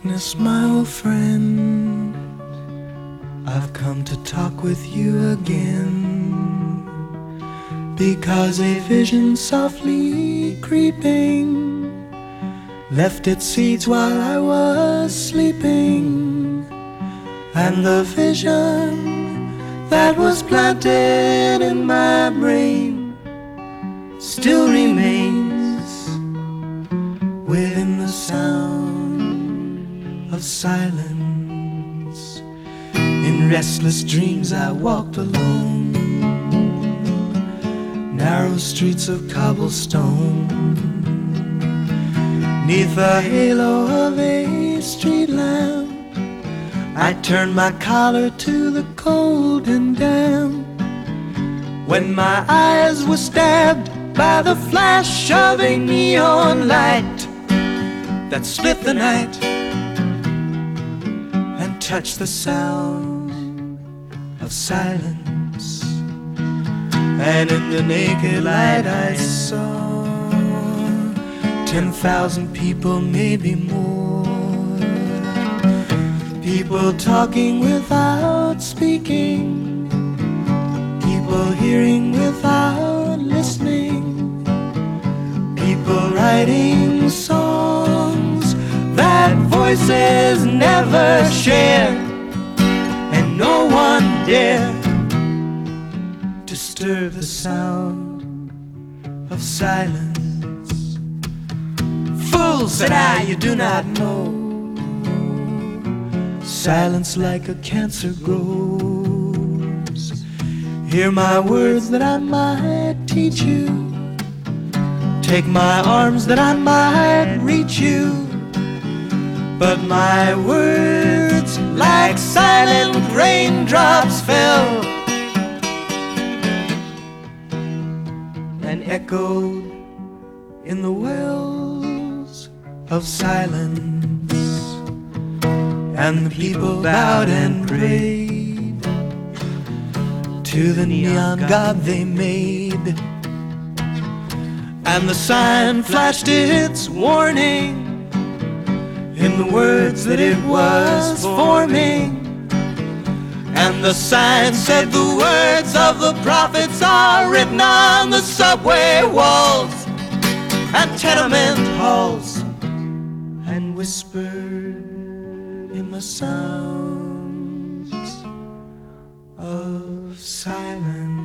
darkness, my old friend, I've come to talk with you again, because a vision softly creeping left its seeds while I was sleeping, and the vision that was planted in my brain still remains within the sound of silence. In restless dreams I walked alone, narrow streets of cobblestone, 'neath the halo of a street lamp. I turned my collar to the cold and damp, when my eyes were stabbed by the flash of a neon light that split the night and touched the sound of silence. And in the naked light I saw 10,000 people, maybe more, people talking without speaking, people hearing without listening, people writing songs that voices never shared, and no one dared disturb the sound of silence. Fool, said I, you do not know, silence like a cancer grows. Hear my words that I might teach you, take my arms that I might reach you, but my words like silent raindrops fell and echoed in the wells of silence. And the people bowed and prayed to the neon god they made, and the sign flashed its warning in the words that it was forming. And the sign said the words of the prophets are written on the subway walls and tenement halls, and whispered in the sounds of silence.